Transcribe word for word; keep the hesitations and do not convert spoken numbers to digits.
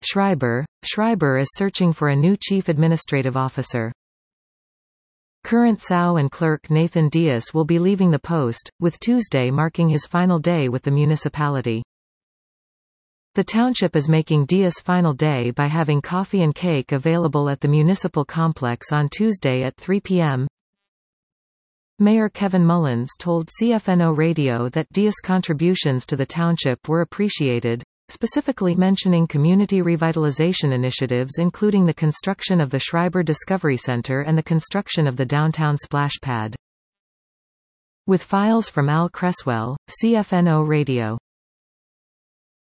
Schreiber. Schreiber is searching for a new chief administrative officer. Current S A U and clerk Nathan Dias will be leaving the post, with Tuesday marking his final day with the municipality. The township is making Dias' final day by having coffee and cake available at the municipal complex on Tuesday at three p m Mayor Kevin Mullins told C F N O Radio that Dias' contributions to the township were appreciated, specifically mentioning community revitalization initiatives including the construction of the Schreiber Discovery Center and the construction of the downtown splash pad. With files from Al Cresswell, C F N O Radio.